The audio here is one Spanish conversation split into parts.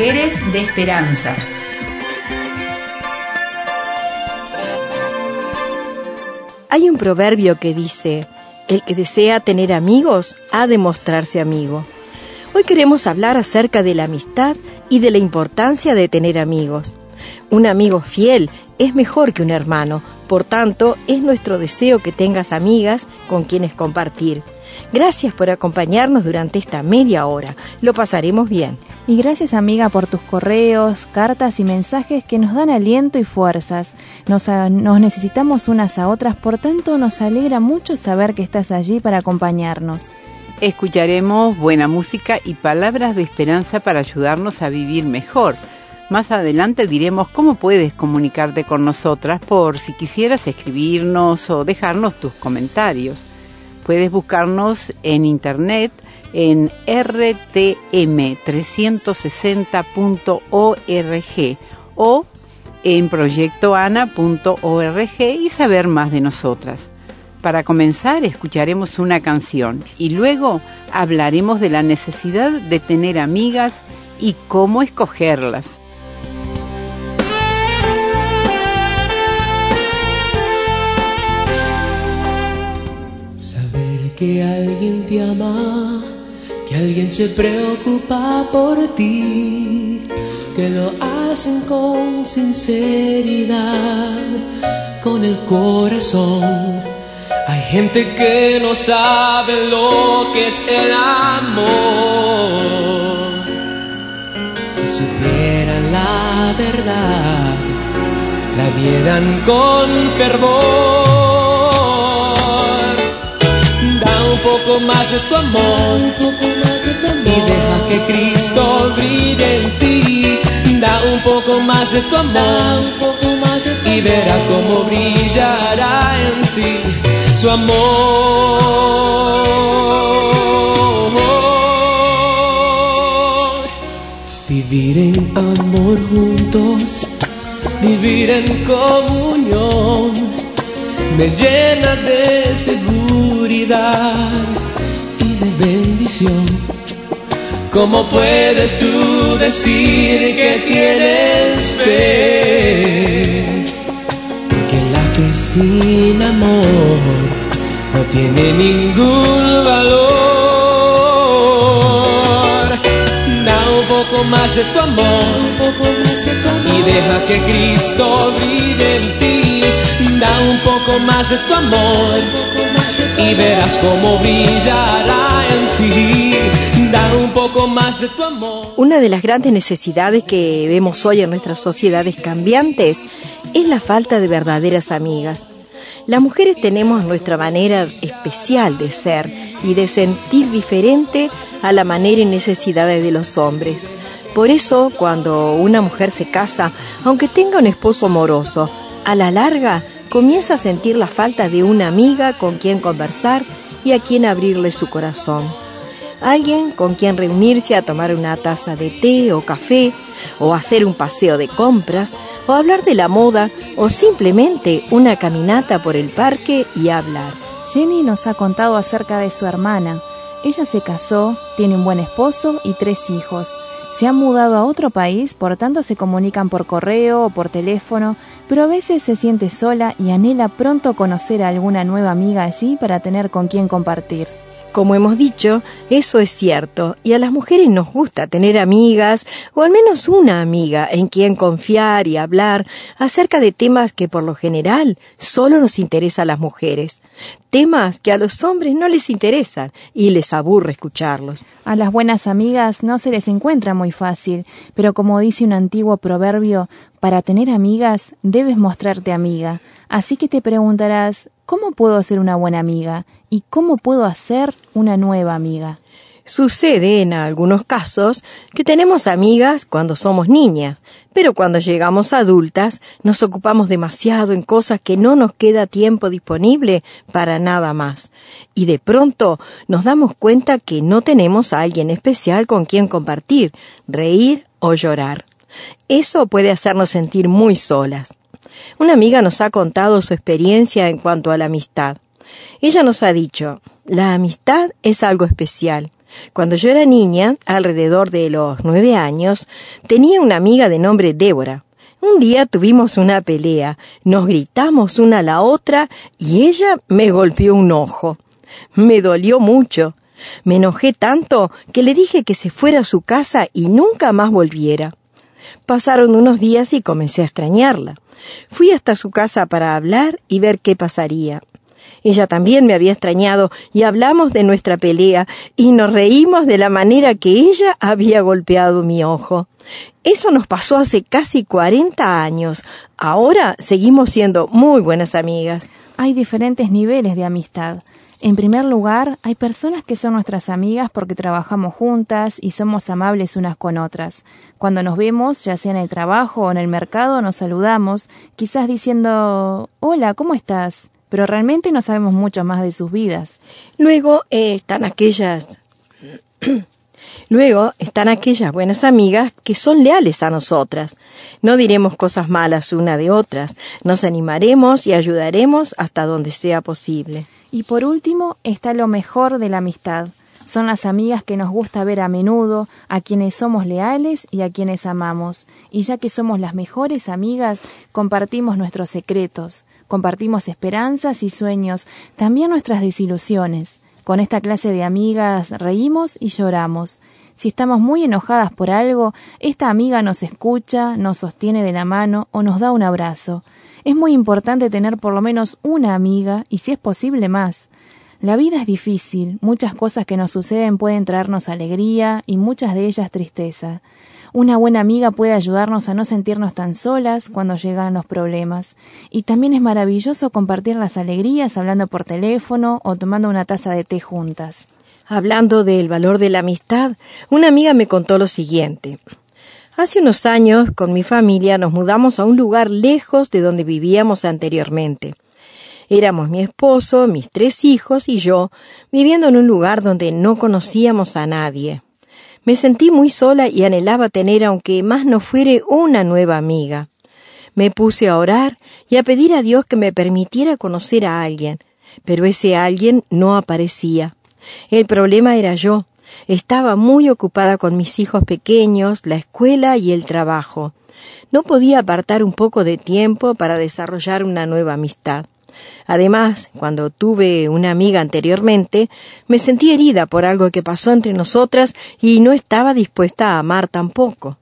Mujeres de Esperanza. Hay un proverbio que dice: el que desea tener amigos ha de mostrarse amigo. Hoy queremos hablar acerca de la amistad y de la importancia de tener amigos. Un amigo fiel es mejor que un hermano, por tanto, es nuestro deseo que tengas amigas con quienes compartir. Gracias por acompañarnos durante esta media hora, lo pasaremos bien. Y gracias, amiga, por tus correos, cartas y mensajes que nos dan aliento y fuerzas. Nos necesitamos unas a otras, por tanto nos alegra mucho saber que estás allí para acompañarnos. Escucharemos buena música y palabras de esperanza para ayudarnos a vivir mejor. Más adelante diremos cómo puedes comunicarte con nosotras por si quisieras escribirnos o dejarnos tus comentarios. Puedes buscarnos en internet en rtm360.org o en proyectoana.org y saber más de nosotras. Para comenzar, escucharemos una canción y luego hablaremos de la necesidad de tener amigas y cómo escogerlas. Que alguien te ama, que alguien se preocupa por ti, que lo hacen con sinceridad, con el corazón. Hay gente que no sabe lo que es el amor. Si supieran la verdad, la dieran con fervor. Un poco más de tu amor, y deja que Cristo brille en ti. Da un poco más de tu amor, y verás cómo brillará en ti su amor. Vivir en amor juntos, vivir en comunión, me llena de seguridad y de bendición. ¿Cómo puedes tú decir que tienes fe? Que la fe sin amor no tiene ningún valor. Da un poco más de tu amor, y deja que Cristo brille en ti. Da un poco más de tu amor, y verás cómo brillará en ti. Da un poco más de tu amor. Una de las grandes necesidades que vemos hoy en nuestras sociedades cambiantes es la falta de verdaderas amigas. Las mujeres tenemos nuestra manera especial de ser y de sentir diferente a la manera y necesidades de los hombres. Por eso, cuando una mujer se casa, aunque tenga un esposo amoroso, a la larga comienza a sentir la falta de una amiga con quien conversar y a quien abrirle su corazón. Alguien con quien reunirse a tomar una taza de té o café, o hacer un paseo de compras, o hablar de la moda, o simplemente una caminata por el parque y hablar. Jenny nos ha contado acerca de su hermana. Ella se casó, tiene un buen esposo y 3 hijos. Se han mudado a otro país, por tanto se comunican por correo o por teléfono, pero a veces se siente sola y anhela pronto conocer a alguna nueva amiga allí para tener con quien compartir. Como hemos dicho, eso es cierto, y a las mujeres nos gusta tener amigas, o al menos una amiga en quien confiar y hablar acerca de temas que por lo general solo nos interesa a las mujeres. Temas que a los hombres no les interesan y les aburre escucharlos. A las buenas amigas no se les encuentra muy fácil, pero como dice un antiguo proverbio, para tener amigas debes mostrarte amiga. Así que te preguntarás, ¿cómo puedo ser una buena amiga? ¿Y cómo puedo hacer una nueva amiga? Sucede en algunos casos que tenemos amigas cuando somos niñas, pero cuando llegamos adultas nos ocupamos demasiado en cosas que no nos queda tiempo disponible para nada más. Y de pronto nos damos cuenta que no tenemos a alguien especial con quien compartir, reír o llorar. Eso puede hacernos sentir muy solas. Una amiga nos ha contado su experiencia en cuanto a la amistad. Ella nos ha dicho: la amistad es algo especial. Cuando yo era niña, alrededor de los 9 años, tenía una amiga de nombre Débora. Un día tuvimos una pelea, nos gritamos una a la otra y ella me golpeó un ojo. Me dolió mucho. Me enojé tanto que le dije que se fuera a su casa y nunca más volviera. Pasaron unos días y comencé a extrañarla. Fui hasta su casa para hablar y ver qué pasaría. Ella también me había extrañado y hablamos de nuestra pelea y nos reímos de la manera que ella había golpeado mi ojo. Eso nos pasó hace casi 40 años. Ahora seguimos siendo muy buenas amigas. Hay diferentes niveles de amistad. En primer lugar, hay personas que son nuestras amigas porque trabajamos juntas y somos amables unas con otras. Cuando nos vemos, ya sea en el trabajo o en el mercado, nos saludamos, quizás diciendo, hola, ¿cómo estás? Pero realmente no sabemos mucho más de sus vidas. Luego están aquellas buenas amigas que son leales a nosotras. No diremos cosas malas una de otras. Nos animaremos y ayudaremos hasta donde sea posible. Y por último está lo mejor de la amistad. Son las amigas que nos gusta ver a menudo, a quienes somos leales y a quienes amamos. Y ya que somos las mejores amigas, compartimos nuestros secretos, compartimos esperanzas y sueños, también nuestras desilusiones. Con esta clase de amigas reímos y lloramos. Si estamos muy enojadas por algo, esta amiga nos escucha, nos sostiene de la mano o nos da un abrazo. Es muy importante tener por lo menos una amiga y, si es posible, más. La vida es difícil, muchas cosas que nos suceden pueden traernos alegría y muchas de ellas tristeza. Una buena amiga puede ayudarnos a no sentirnos tan solas cuando llegan los problemas. Y también es maravilloso compartir las alegrías hablando por teléfono o tomando una taza de té juntas. Hablando del valor de la amistad, una amiga me contó lo siguiente. Hace unos años, con mi familia, nos mudamos a un lugar lejos de donde vivíamos anteriormente. Éramos mi esposo, mis 3 hijos y yo, viviendo en un lugar donde no conocíamos a nadie. Me sentí muy sola y anhelaba tener, aunque más no fuere, una nueva amiga. Me puse a orar y a pedir a Dios que me permitiera conocer a alguien, pero ese alguien no aparecía. El problema era yo. Estaba muy ocupada con mis hijos pequeños, la escuela y el trabajo. No podía apartar un poco de tiempo para desarrollar una nueva amistad. Además, cuando tuve una amiga anteriormente, me sentí herida por algo que pasó entre nosotras y no estaba dispuesta a amar tampoco.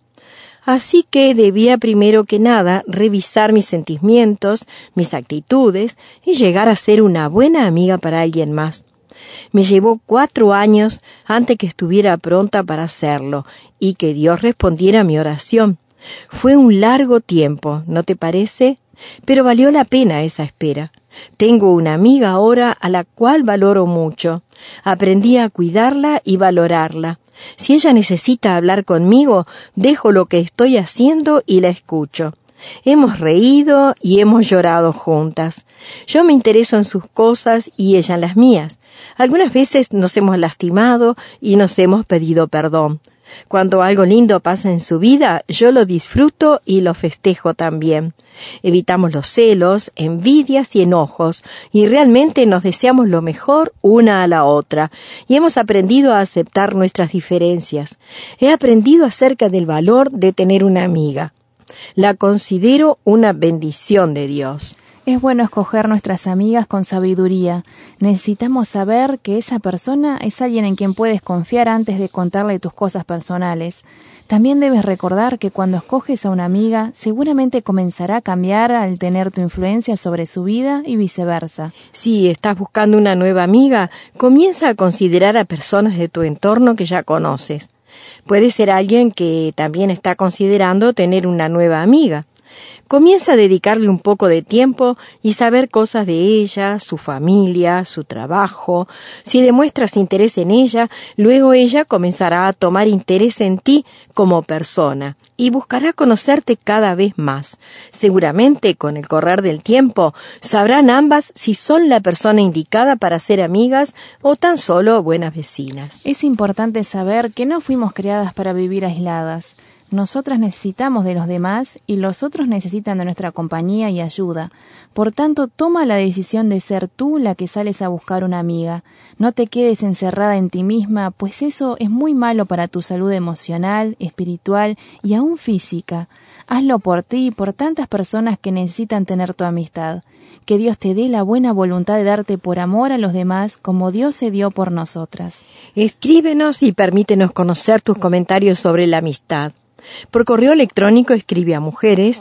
Así que debía primero que nada revisar mis sentimientos, mis actitudes y llegar a ser una buena amiga para alguien más. Me llevó 4 años antes que estuviera pronta para hacerlo y que Dios respondiera a mi oración. Fue un largo tiempo, ¿no te parece? Pero valió la pena esa espera. Tengo una amiga ahora a la cual valoro mucho. Aprendí a cuidarla y valorarla. Si ella necesita hablar conmigo, dejo lo que estoy haciendo y la escucho. Hemos reído y hemos llorado juntas. Yo me intereso en sus cosas y ella en las mías. Algunas veces nos hemos lastimado y nos hemos pedido perdón. Cuando algo lindo pasa en su vida, yo lo disfruto y lo festejo también. Evitamos los celos, envidias y enojos, y realmente nos deseamos lo mejor una a la otra, y hemos aprendido a aceptar nuestras diferencias. He aprendido acerca del valor de tener una amiga. La considero una bendición de Dios. Es bueno escoger nuestras amigas con sabiduría. Necesitamos saber que esa persona es alguien en quien puedes confiar antes de contarle tus cosas personales. También debes recordar que cuando escoges a una amiga, seguramente comenzará a cambiar al tener tu influencia sobre su vida y viceversa. Si estás buscando una nueva amiga, comienza a considerar a personas de tu entorno que ya conoces. Puede ser alguien que también está considerando tener una nueva amiga. Comienza a dedicarle un poco de tiempo y saber cosas de ella, su familia, su trabajo. Si demuestras interés en ella, luego ella comenzará a tomar interés en ti como persona y buscará conocerte cada vez más. Seguramente, con el correr del tiempo, sabrán ambas si son la persona indicada para ser amigas o tan solo buenas vecinas. Es importante saber que no fuimos creadas para vivir aisladas. Nosotras necesitamos de los demás y los otros necesitan de nuestra compañía y ayuda. Por tanto, toma la decisión de ser tú la que sales a buscar una amiga. No te quedes encerrada en ti misma, pues eso es muy malo para tu salud emocional, espiritual y aún física. Hazlo por ti y por tantas personas que necesitan tener tu amistad. Que Dios te dé la buena voluntad de darte por amor a los demás como Dios se dio por nosotras. Escríbenos y permítenos conocer tus comentarios sobre la amistad. Por correo electrónico escribe a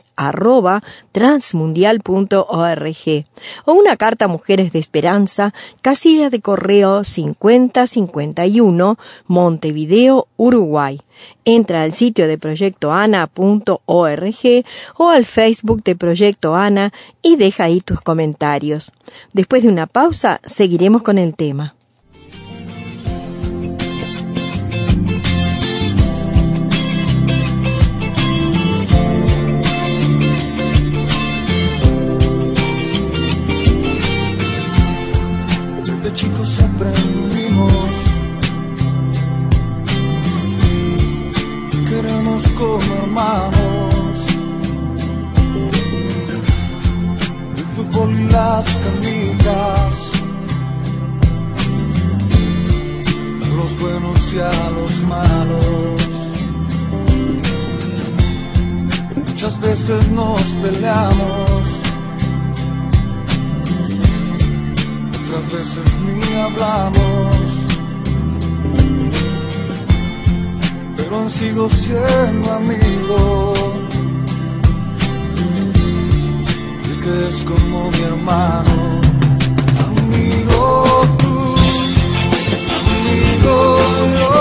mujeres@transmundial.org o una carta a Mujeres de Esperanza, casilla de correo 5051, Montevideo, Uruguay. Entra al sitio de proyectoana.org o al Facebook de Proyecto Ana y deja ahí tus comentarios. Después de una pausa, seguiremos con el tema. De chicos aprendimos querernos como hermanos. El fútbol y las canicas, a los buenos y a los malos. Muchas veces nos peleamos, otras veces ni hablamos, pero aún sigo siendo amigo, el que es como mi hermano. Amigo tú, amigo yo,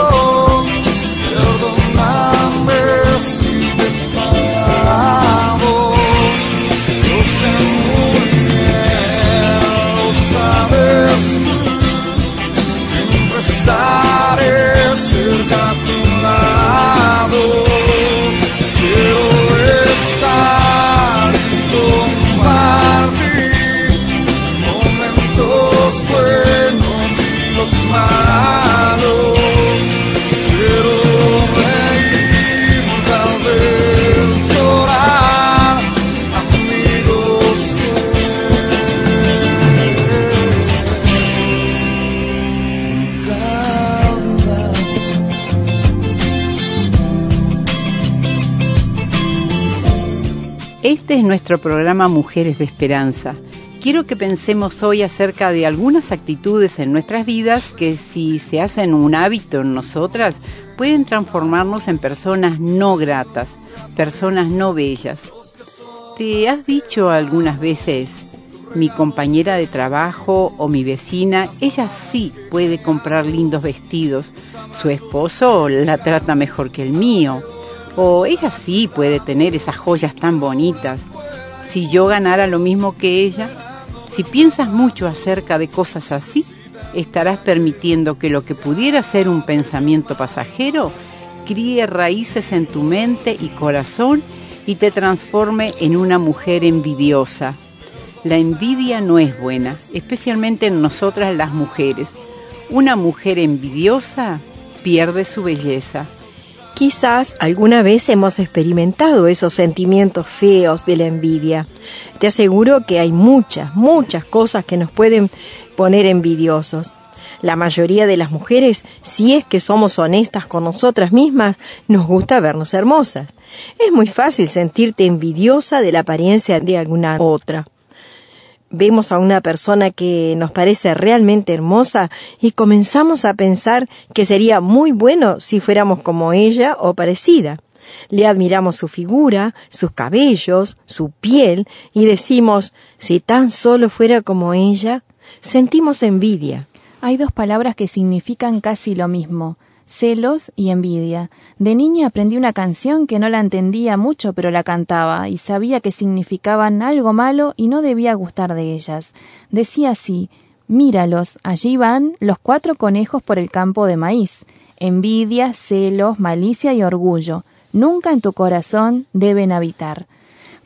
perdóname si te he fallado. Yo sé muy bien, lo sabes tú, siempre estaré cerca a tu lado. Quiero estar y compartir momentos buenos y los malos. Quiero reír, tal vez llorar, amigos que nunca olvidamos. Este es nuestro programa Mujeres de Esperanza. Quiero que pensemos hoy acerca de algunas actitudes en nuestras vidas que, si se hacen un hábito en nosotras, pueden transformarnos en personas no gratas, personas no bellas. ¿Te has dicho algunas veces, mi compañera de trabajo o mi vecina, ella sí puede comprar lindos vestidos, su esposo la trata mejor que el mío? O ella sí puede tener esas joyas tan bonitas, si yo ganara lo mismo que ella? Si piensas mucho acerca de cosas así, estarás permitiendo que lo que pudiera ser un pensamiento pasajero críe raíces en tu mente y corazón y te transforme en una mujer envidiosa. La envidia no es buena, especialmente en nosotras las mujeres. Una mujer envidiosa pierde su belleza. Quizás alguna vez hemos experimentado esos sentimientos feos de la envidia. Te aseguro que hay muchas cosas que nos pueden poner envidiosos. La mayoría de las mujeres, si es que somos honestas con nosotras mismas, nos gusta vernos hermosas. Es muy fácil sentirte envidiosa de la apariencia de alguna otra. Vemos a una persona que nos parece realmente hermosa y comenzamos a pensar que sería muy bueno si fuéramos como ella o parecida. Le admiramos su figura, sus cabellos, su piel y decimos, si tan solo fuera como ella, sentimos envidia. Hay dos palabras que significan casi lo mismo: celos y envidia. De niña aprendí una canción que no la entendía mucho, pero la cantaba y sabía que significaban algo malo y no debía gustar de ellas. Decía así: míralos, allí van los 4 conejos por el campo de maíz. Envidia, celos, malicia y orgullo nunca en tu corazón deben habitar.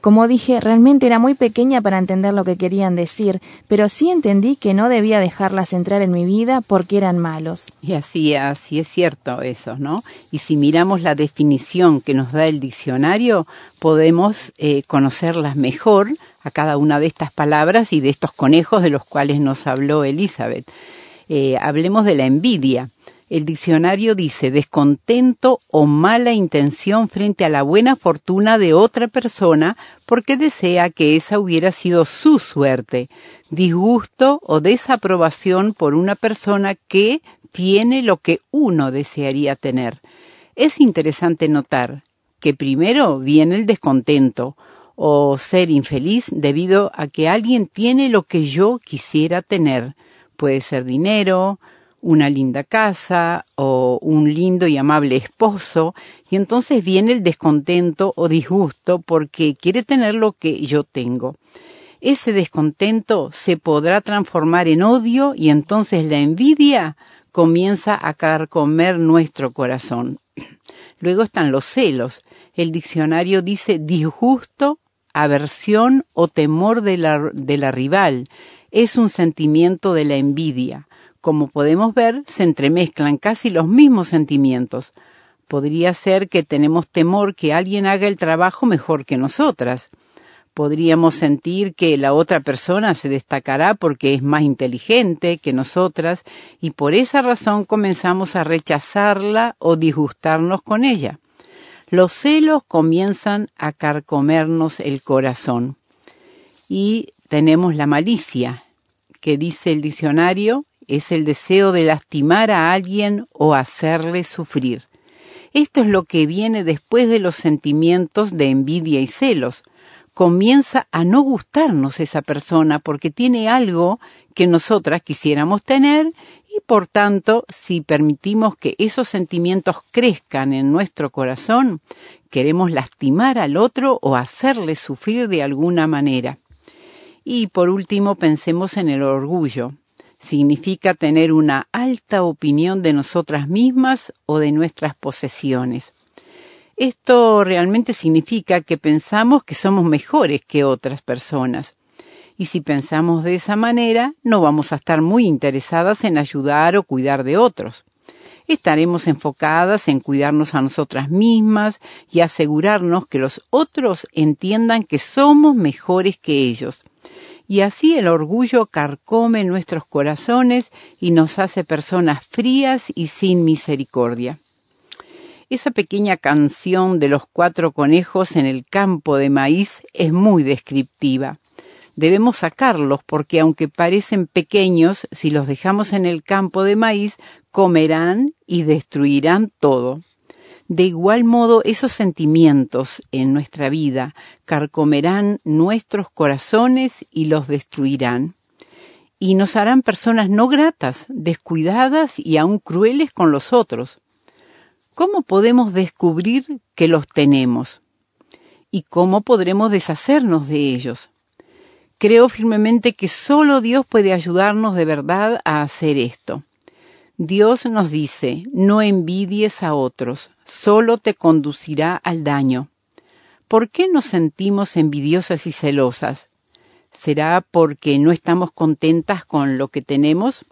Como dije, realmente era muy pequeña para entender lo que querían decir, pero sí entendí que no debía dejarlas entrar en mi vida porque eran malos. Y así es cierto eso, ¿no? Y si miramos la definición que nos da el diccionario, podemos conocerlas mejor a cada una de estas palabras y de estos conejos de los cuales nos habló Elizabeth. Hablemos de la envidia. El diccionario dice descontento o mala intención frente a la buena fortuna de otra persona porque desea que esa hubiera sido su suerte, disgusto o desaprobación por una persona que tiene lo que uno desearía tener. Es interesante notar que primero viene el descontento o ser infeliz debido a que alguien tiene lo que yo quisiera tener. Puede ser dinero, una linda casa o un lindo y amable esposo, y entonces viene el descontento o disgusto porque quiere tener lo que yo tengo. Ese descontento se podrá transformar en odio y entonces la envidia comienza a carcomer nuestro corazón. Luego están los celos. El diccionario dice disgusto, aversión o temor de la rival. Es un sentimiento de la envidia. Como podemos ver, se entremezclan casi los mismos sentimientos. Podría ser que tenemos temor que alguien haga el trabajo mejor que nosotras. Podríamos sentir que la otra persona se destacará porque es más inteligente que nosotras y por esa razón comenzamos a rechazarla o disgustarnos con ella. Los celos comienzan a carcomernos el corazón. Y tenemos la malicia, que dice el diccionario, es el deseo de lastimar a alguien o hacerle sufrir. Esto es lo que viene después de los sentimientos de envidia y celos. Comienza a no gustarnos esa persona porque tiene algo que nosotras quisiéramos tener y por tanto, si permitimos que esos sentimientos crezcan en nuestro corazón, queremos lastimar al otro o hacerle sufrir de alguna manera. Y por último, pensemos en el orgullo. Significa tener una alta opinión de nosotras mismas o de nuestras posesiones. Esto realmente significa que pensamos que somos mejores que otras personas. Y si pensamos de esa manera, no vamos a estar muy interesadas en ayudar o cuidar de otros. Estaremos enfocadas en cuidarnos a nosotras mismas y asegurarnos que los otros entiendan que somos mejores que ellos. Y así el orgullo carcome nuestros corazones y nos hace personas frías y sin misericordia. Esa pequeña canción de los 4 conejos en el campo de maíz es muy descriptiva. Debemos sacarlos porque aunque parecen pequeños, si los dejamos en el campo de maíz, comerán y destruirán todo. De igual modo, esos sentimientos en nuestra vida carcomerán nuestros corazones y los destruirán. Y nos harán personas no gratas, descuidadas y aún crueles con los otros. ¿Cómo podemos descubrir que los tenemos? ¿Y cómo podremos deshacernos de ellos? Creo firmemente que solo Dios puede ayudarnos de verdad a hacer esto. Dios nos dice, no envidies a otros, solo te conducirá al daño. ¿Por qué nos sentimos envidiosas y celosas? ¿Será porque no estamos contentas con lo que tenemos?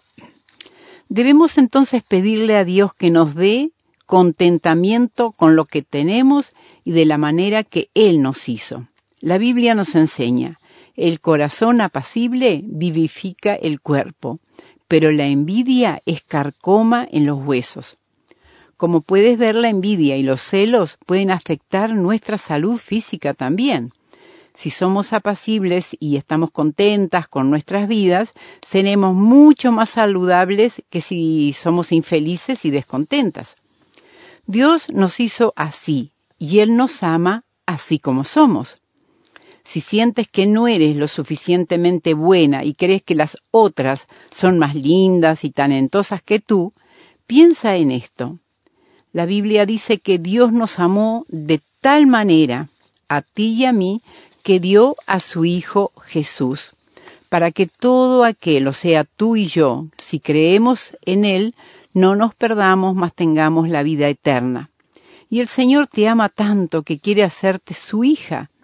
Debemos entonces pedirle a Dios que nos dé contentamiento con lo que tenemos y de la manera que Él nos hizo. La Biblia nos enseña, el corazón apacible vivifica el cuerpo, pero la envidia es carcoma en los huesos. Como puedes ver, la envidia y los celos pueden afectar nuestra salud física también. Si somos apacibles y estamos contentas con nuestras vidas, seremos mucho más saludables que si somos infelices y descontentas. Dios nos hizo así y Él nos ama así como somos. Si sientes que no eres lo suficientemente buena y crees que las otras son más lindas y talentosas que tú, piensa en esto. La Biblia dice que Dios nos amó de tal manera, a ti y a mí, que dio a su Hijo Jesús, para que todo aquel, o sea, tú y yo, si creemos en Él, no nos perdamos, mas tengamos la vida eterna. Y el Señor te ama tanto que quiere hacerte su hija.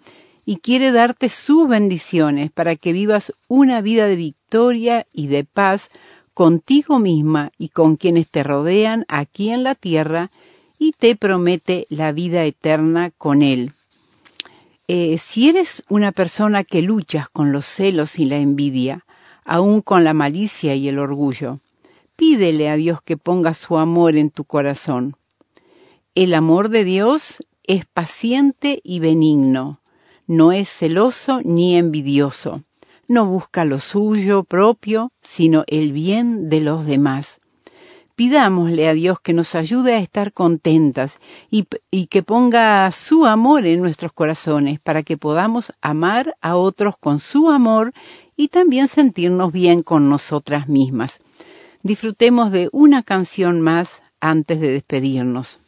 y quiere darte sus bendiciones para que vivas una vida de victoria y de paz contigo misma y con quienes te rodean aquí en la tierra, y te promete la vida eterna con Él. Si eres una persona que luchas con los celos y la envidia, aún con la malicia y el orgullo, pídele a Dios que ponga su amor en tu corazón. El amor de Dios es paciente y benigno, no es celoso ni envidioso, no busca lo suyo propio, sino el bien de los demás. Pidámosle a Dios que nos ayude a estar contentas y que ponga su amor en nuestros corazones para que podamos amar a otros con su amor y también sentirnos bien con nosotras mismas. Disfrutemos de una canción más antes de despedirnos.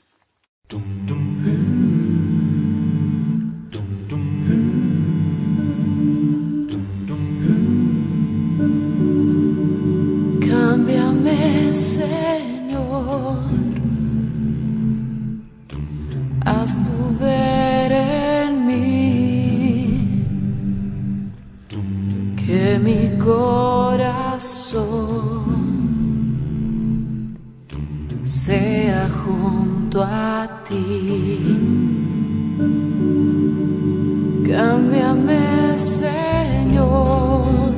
Cámbiame, Señor, haz tu ver en mí, que mi corazón sea junto a ti. Cámbiame, Señor,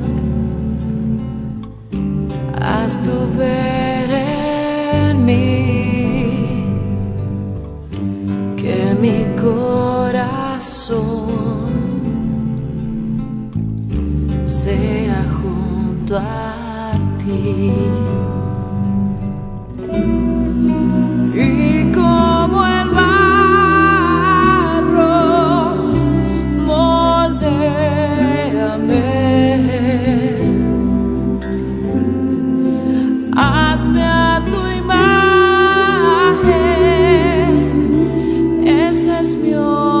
haz tu ver en mí, que mi corazón sea junto a ti. Y como el barro, moldéame, hazme a tu imagen, esa es mi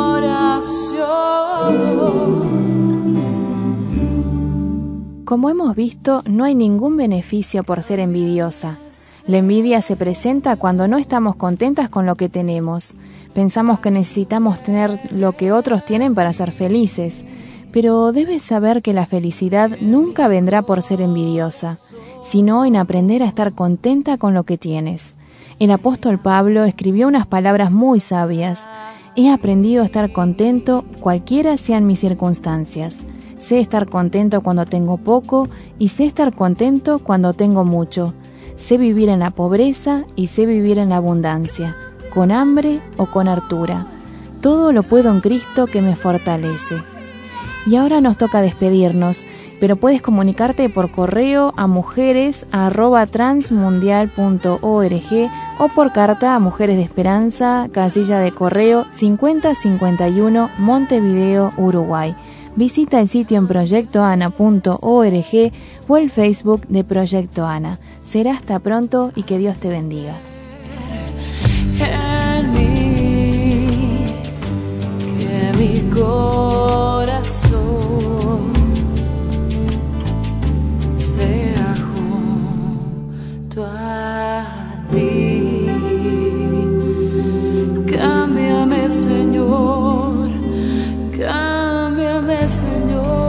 oración. Como hemos visto, no hay ningún beneficio por ser envidiosa. La envidia se presenta cuando no estamos contentas con lo que tenemos. Pensamos que necesitamos tener lo que otros tienen para ser felices. Pero debes saber que la felicidad nunca vendrá por ser envidiosa, sino en aprender a estar contenta con lo que tienes. El apóstol Pablo escribió unas palabras muy sabias. He aprendido a estar contento cualquiera sean mis circunstancias. Sé estar contento cuando tengo poco y sé estar contento cuando tengo mucho. Sé vivir en la pobreza y sé vivir en la abundancia, con hambre o con hartura. Todo lo puedo en Cristo que me fortalece. Y ahora nos toca despedirnos, pero puedes comunicarte por correo a mujeres@transmundial.org o por carta a Mujeres de Esperanza, casilla de correo 5051, Montevideo, Uruguay. Visita el sitio en proyectoana.org o el Facebook de Proyecto Ana. Será hasta pronto y que Dios te bendiga. En mí, que mi corazón sea junto a ti. Cámbiame, Señor, cámbiame, Señor.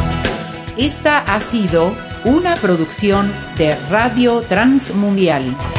Esta ha sido una producción de Radio Transmundial.